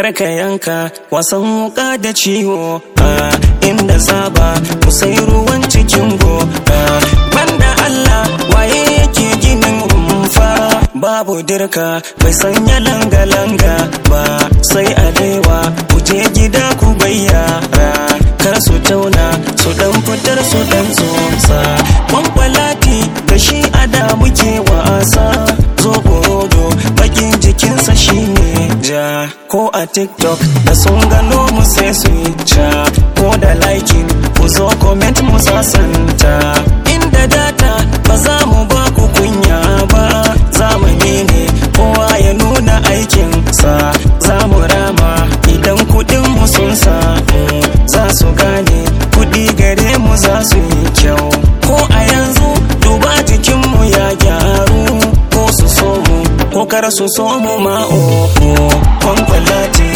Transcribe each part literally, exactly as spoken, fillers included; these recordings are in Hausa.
karka yanka wasan wuka da ciwo inda zaba kusai ruwan cikin go banda Allah waye yake ginin rumfa babu dirka bai sanya langa-langa ba sai alewa kuje gida ku bayyara kar su tauna su dan fitar su dan tsotsa kwankwalati da shi ada muke wasa zo gorodo bakin jikinsa shine ja ko a tiktok da sun gano mu sai su yi ca ko da liking ku zo comment mu sasanta inda data ba za mu ba ku kunya ba zamani ne kowa ya nuna aikinsa za mu rama idan kudin mu sun samu za su gane kudi gare mu za su yi kyau ko a yanzu duba jikinmu ya gyaru ko su so mu ko kar su so mu ma oho kwankwalati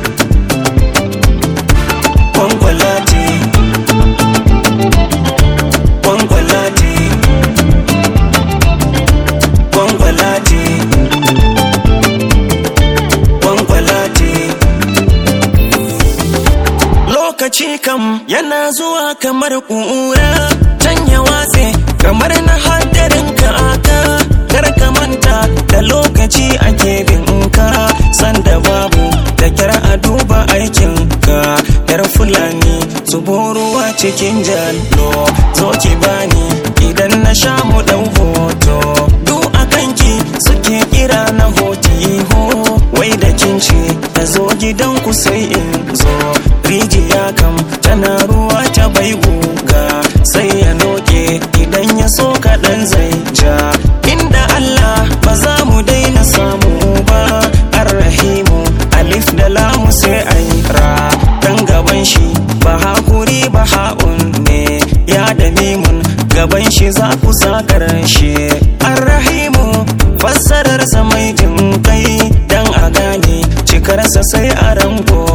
kwankwalati kwankwalati kwankwalati kwankwalati lokaci kam yana zuwa kamar ƙura canya watse kamar na hadarin ka aka kar ka manta da lokaci ake binka sanda babu da kyar a duba aikinka yar fulani zubo ruwa cikin jallo zo ki bani idan na sha mu dan hoto du akanki suke kira na hotiho wai da kinci ta zo gidan ku sai in zo rijiya kam tana ruwa ta bai guga sai ya noke idan ya so kaɗan zai ja inda Allah ba za mu daina samu ba arrahimu alif da lamu sai ai ra dan gaban shi ba hakuri ba ha'un ne ya da mimun gaban shi za ku sa karshe arrahimu fassarar sa mai jin kai dan a gane cikarsa sai a rango